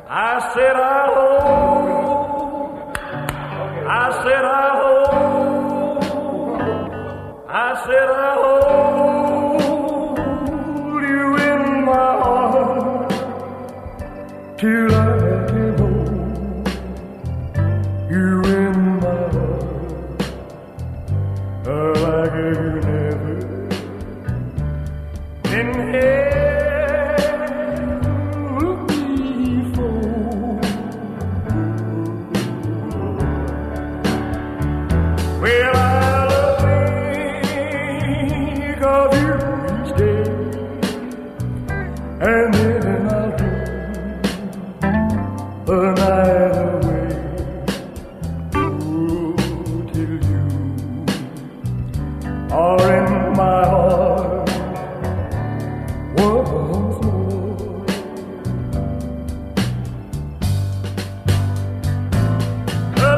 I said I hold, I said I hold, I said I hold you in my heart till I can hold you in my heart like you never been here. Well, I think of you each day, and then I'll dream the night away. Oh, till you are in my heart once more. The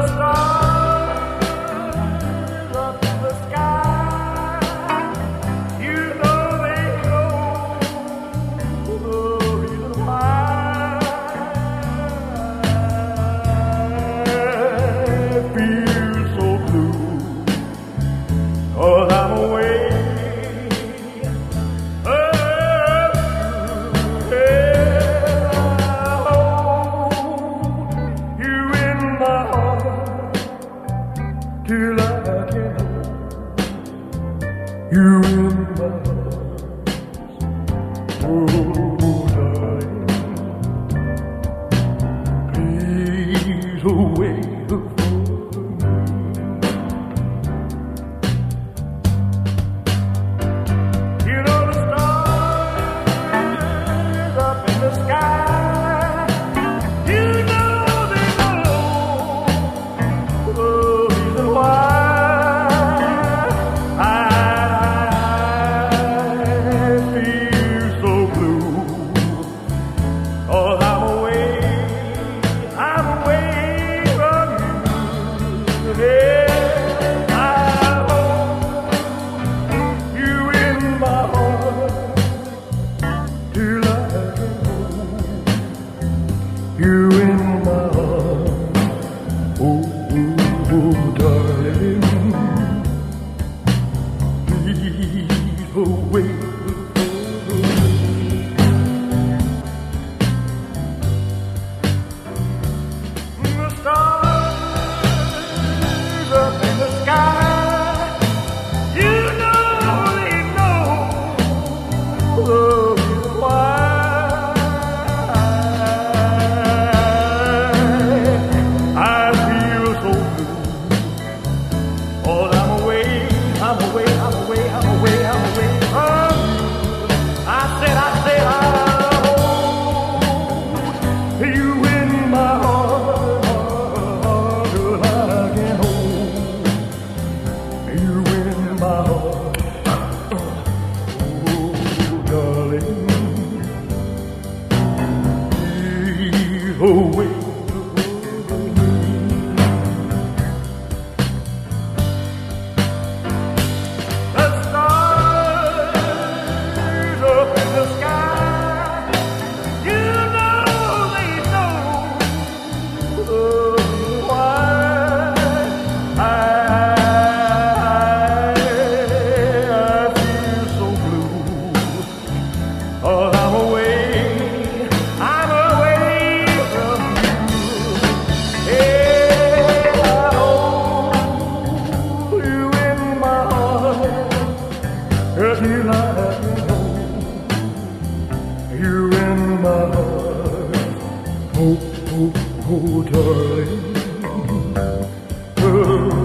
stars up in the sky, you know they know the reason why I feel so blue, 'cause I'm away. Till I can hold you in my arms. Oh, darling, please wait for me. You know the stars up in the sky, you know they know the reason why I feel so blue. 'Cause I'm away from you. Yeah, I hold you in my heart till I can hold you in my heart. Oh, darling, please wait for me. The stars up in the sky, you know they know the reason why I feel so blue. Oh, I'm away from you. I said I hold you in my heart till I can hold you in my heart. Oh, darling, please wait. I'm away from you. Yeah, I hold you in my heart till I can hold you in my heart. Oh, darling. Oh.